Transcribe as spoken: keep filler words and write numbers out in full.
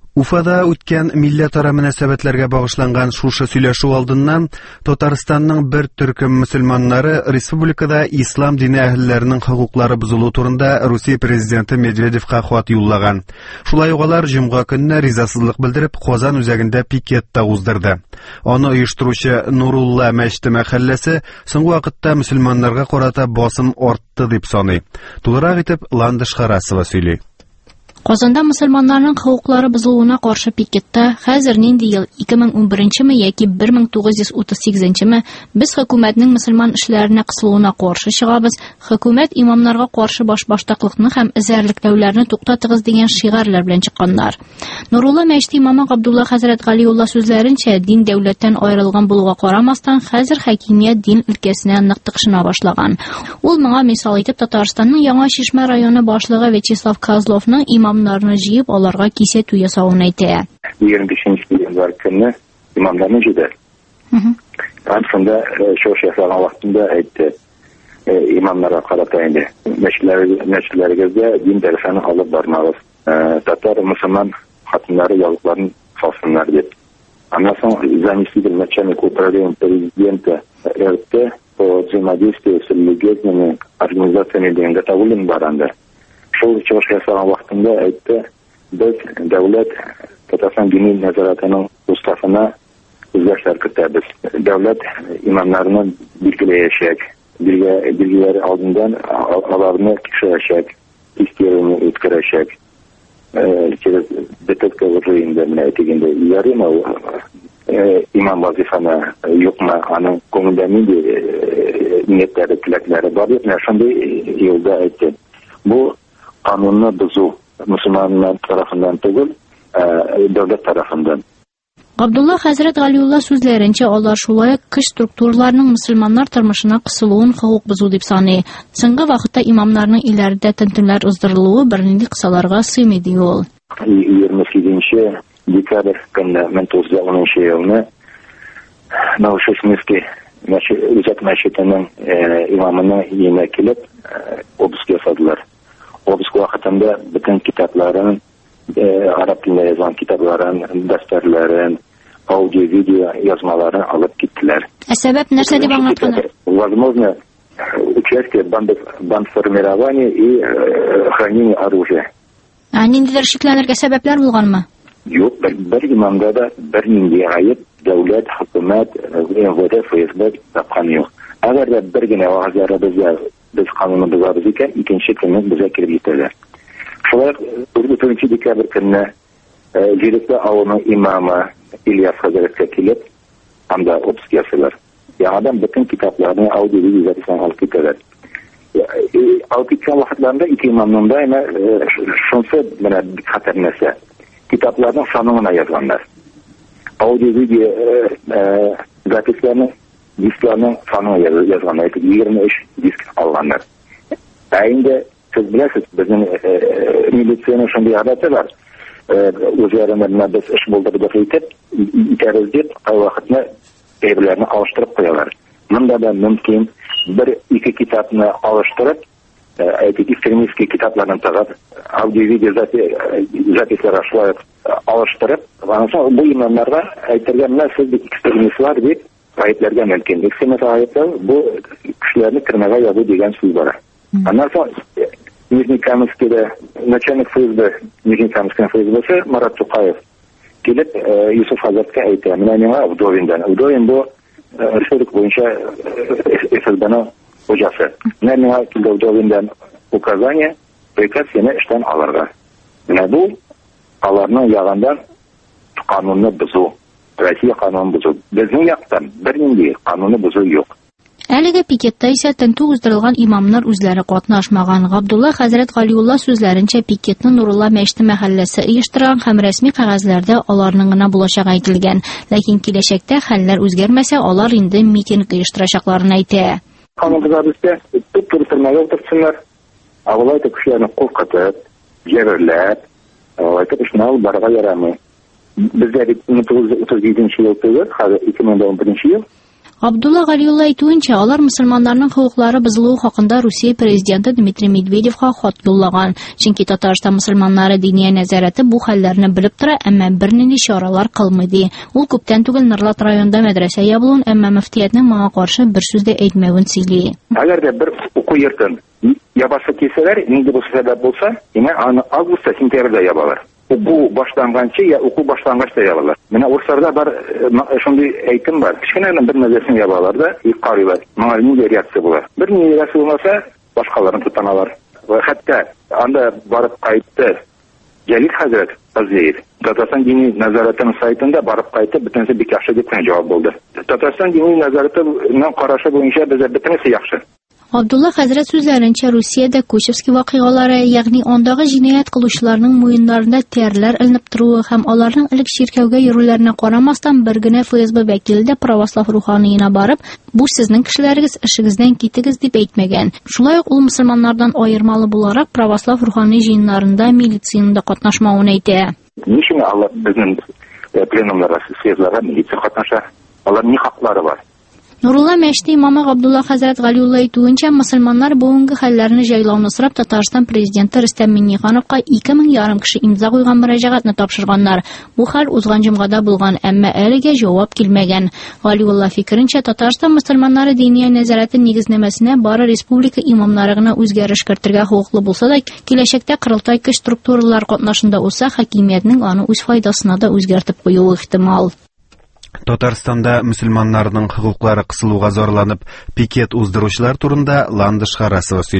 Уфада үткән милләтара мөнәсәбәтләргә багышланган шушы сөйләшү алдыннан Татарстанның бер төркем мөселманнары республикада ислам дине әһелләренең хокуклары бозылу турында Русия президенты Медведевка хат юллаган. Шулай ук алар җомга көнне ризасызлык белдереп Казан үзәгендә пикетта уздырды. Аны оештыручы Нурулла мәчете мәхәлләсе соңгы вакытта мөселманнарга карата басым артты дип саный. Тулырак итеп Ландыш Харасова сөйли. Казанда мөселманнарның хокуклары бозылуына каршы пикетта хәзер нинди ел ике мең унберенчеме яки бер мең тугыз йөз утыз сигезенчеме без хөкүмәтнең мөселман эшләренә кысылуына каршы чыгабыз, хөкүмәт имамнарга каршы башбаштаклыкны һәм эзәрлекләүләрне туктатыгыз дигән шигарлар белән чыкканнар. Нурулла мәчете имамы Габдулла хәзрәт Галиулла сүзләренчә, дин дәүләттән аерылган булуга карамастан, хәзер хакимият дин өлкәсенә нык тыкшына башлаган. Ул моңа мисал итеп Татарстанның Яңа Чишмә районы башлыгы Вячеслав Козловның имамнарны җыеп, аларга кисәтү ясавын әйтә. егерме бишенче январь көнне имамнарны җыйды. Ансында шош ясаган вакытында әйтте, имамнарга карата инде мәчетләрегездә дин дәресен алып бармагыз. Татар мөселман хатыннары ялыкларын салсыннар дип. Аннан соң заместитель начальника управления президента РТ по взаимодействию с религиозными организациями дигән тавылын баранда. Шул чыгыш ясаган вакытында әйтте, без дәүләт Татарстан дини нәзаратының устафына үзгәрешләр көтәбез. Дәүләт имамнарны билгеләячәк, билгеләр алдындан аларны тикшерәчәк, тестирование үткәрәчәк. Через детектор режимында менә әйтгәндә, ярыймы имам вазифаны юкмы, аның күңелдә нинди ниятләре, теләкләре бар дип, шундый елда әйтте. Бу канунны бозу мөселманнар тарафындан түгел, дәүләт тарафындан. Габдулла хәзрәт Галиулла сүзләренчә, алар шулай көч структураларының мөселманнар тормышына кысылуын хокук бозу дип саный. Соңгы вакытта имамнарның илләрдә тантаналар уздырылуы бернинди кысаларга сыймый ди ул. егерме сигезенче декабрь көнне мең тугыз йөз унынчы елны Новошишминский үзәк мәчетенең имамының өенә килеп обыск ясадылар. Обыск вакытында бөтен китапларын, араб телендә язган китапларын, дәфтәрләрен, аудио-видео язмаларын алып киттеләр. Ә сәбәп нәрсә дип аңлатканнар? Возможно, участие в бандформировании и хранении оружия. А ниндидер шикләнергә сәбәпләр булганмы? Юк, бер имамда да бер нинди гаеп дәүләт, хөкүмәт, МВД, ФСБ тапкан юк. Әгәр дә бер генә вагызлары безгә без канунны бозабыз икән, икенче көнне безгә килеп җитәләр. Шулай егерме декабрь көнне Җирекле авылының имамы Ильяс хәзрәткә килеп, анда обыск ясыйлар. Яңадан бөтен китапларны аудио-видео записьларын алып китәләр. Алып киткән вакытларында ике имамның да шунысы менә бик хәтәр нәрсә. Китапларның санын язганнар. Аудио-видео записьләрне дискларның санын язганнар. егерме өч диск алганнар. Ә инде сез беләсез, безнең милициянең шундый гадәте бар. Үзләренә без эш булдырып әйтеп, итәрез дип, вакытны әйберләрне алыштырып куялар. Монда да мөмкин бер ике китапны алыштырып, әйтик экстремистский китапларны тагып, аудио-видео записьләр ашлап алыштырып, аннан соң бу имамнарга әйтергә менә сез бит экстремистлар дип гаепләргә мөмкин. Экстремист гаепләү бу кешеләрне кирмәгә ябу дигән сүз бар. Аннан соң Нижнекамскида начальник ФСБ, Нижнекамский ФСБ Марат Тукаев килеп Юсуф хәзрәткә әйтә, менә миңа Вдовиндан. Вдовин бу республика буенча ФСБның хуҗасы. Менә миңа килде Вдовиндан указание, приказ сине эштән алырга. Менә бу аларның ягында канунны бозу, Россия канунын бозу. Безнең яктан бернинди канунны бозу юк. Әлеге пикетта исә тентү уздырылган имамнар үзләре катнашмаган. Габдулла хәзрәт Галиулла сүзләренчә, пикетны Нурулла мәчете мәхәлләсе оештырган һәм рәсми кәгазьләрдә аларның гына булачагы әйтелгән. Ләкин киләчәктә хәлләр үзгәрмәсә, алар инде митинг оештырачакларын әйтә. Канун бозарбызда туп-туры төрмәгә утыртсыннар. Авылай кешеләрне куркытып, җәберләп, әйтеп эшне барырга ярамый. Бездә бит мең тугыз йөз утыз җиденче ел түгел, хәзер ике мең унберенче ел. Абдулла Галиулла әйтүенчә, алар мөселманнарның хокуклары бозылуы хакында Русия президенты Дмитрий Медведевка хат юллаган. Чөнки Татарстан мөселманнары диния нәзарәте бу хәлләрне белеп тора, әмма бернинди чаралар кылмый ди. Ул күптән түгел Норлат районында мәдрәсә ябылуын, әмма мөфтиятның моңа каршы бер сүз дә әйтмәвен сөйли. Әгәр дә бер уку йортын ябасы килсәләр, нинди булса сәбәп булса, аңа аны августта, сентябрьдә ябалар. Уку башланганчы я уку башлангачта ябалар. Менә урсларда бар шундый әйтем бар. Кичкенә бер мәдрәсәне ябалар да, и карыйлар. Моңа нинди реакция була? Бер нинди реакция булмаса, башкаларын тотаналар. Ва хәтта анда барып кайтты Җәлил хәзрәт Азиев. Татарстан дини нәзарәтенең сайтында барып кайтты, бөтенсе бик яхшы дип җавап булды. Татарстан дини нәзарәтенең карашы буенча бездә бөтенсе яхшы. Абдулла хәзрәт сүзләренчә, Русиядә Кучевский вакыйгалары, ягъни андагы җинаять кылучыларның муеннарында тәрләр элнеп торуы һәм аларның элек ширкәүгә йөрүләренә карамастан бер генә эф эс бэ вәкиле дә православ руханиена барып, бу сезнең кешеләрегез, эшегездән китегез дип әйтмәгән. Шулай ук ул мөселманнардан аермалы буларак православ рухани җыеннарында, милициянда катнашмавын әйтә. Ничек алар безнең пленумнарга, съездларга милиция катнаша? Алар ни хаклары бар? Нурулла мәчете имамы Абдулла хәзрәт Галиулла әйтүенчә, мөселманнар бүгенге хәлләрне җайлауны сорап Татарстан президенты Рөстәм Миңнехановка ике мең ярым кеше имза куйган мөрәҗәгатьне тапшырганнар. Бу хәл узган җомгада булган, әмма әлегә җавап килмәгән. Галиулла фикеренчә, Татарстан мөселманнары диния нәзарәте нигезнәмәсенә бары республика имамнары гына үзгәреш кертергә хокуклы булса да, киләчәктә кырылтай көч структуралар катнашында булса, хакимиятның аны үз файдасына да үзгәртеп куюы ихтимал. Татарстанда мөселманнарның хокуклары кысылуга зарланып, пикет уздыручылар турында Ландыш Харасова